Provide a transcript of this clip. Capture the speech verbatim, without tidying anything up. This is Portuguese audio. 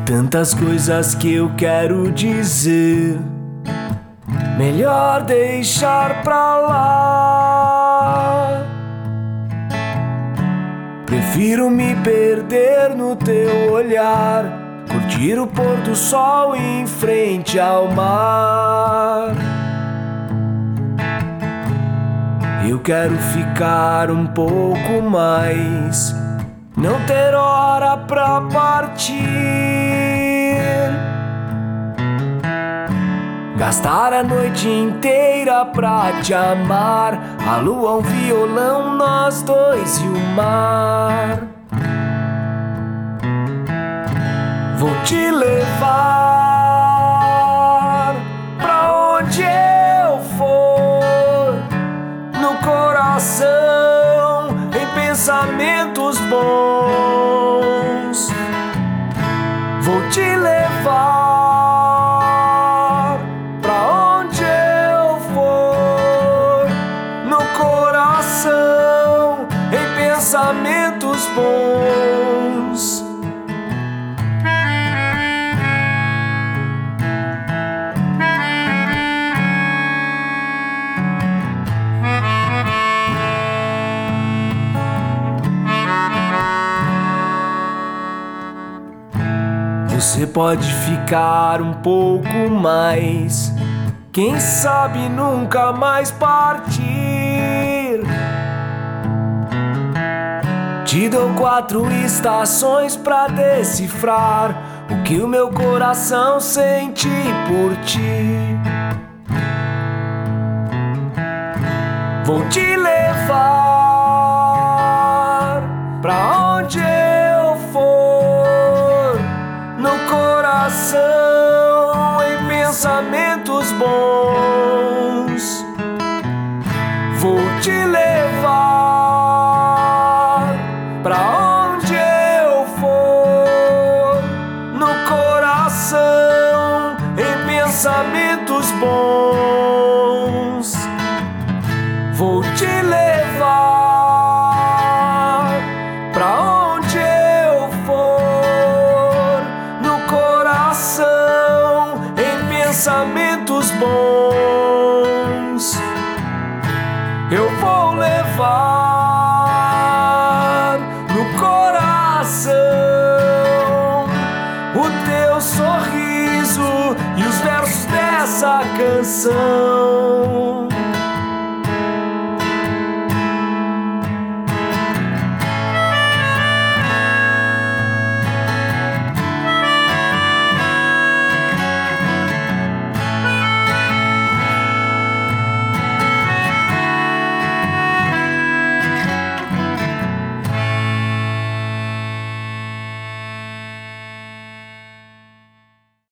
Tantas coisas que eu quero dizer, melhor deixar pra lá. Prefiro me perder no teu olhar, curtir o pôr do sol em frente ao mar. Eu quero ficar um pouco mais, não ter hora pra partir, gastar a noite inteira pra te amar. A lua, um violão, nós dois e o mar. Vou te levar pra onde eu for, no coração, em pensamentos bons. Vou te levar pra onde eu for, no coração, em pensamentos bons. Você pode ficar um pouco mais, quem sabe nunca mais partir. Te dou quatro estações pra decifrar o que o meu coração sente por ti. Vou te levar pra onde eu for, no coração, em pensamentos bons. Vou te levar pra onde eu for, no coração, em pensamentos bons. Vou te levar pra onde eu for, no coração, em pensamentos bons. Eu vou levar no coração o teu sorriso e os versos dessa canção.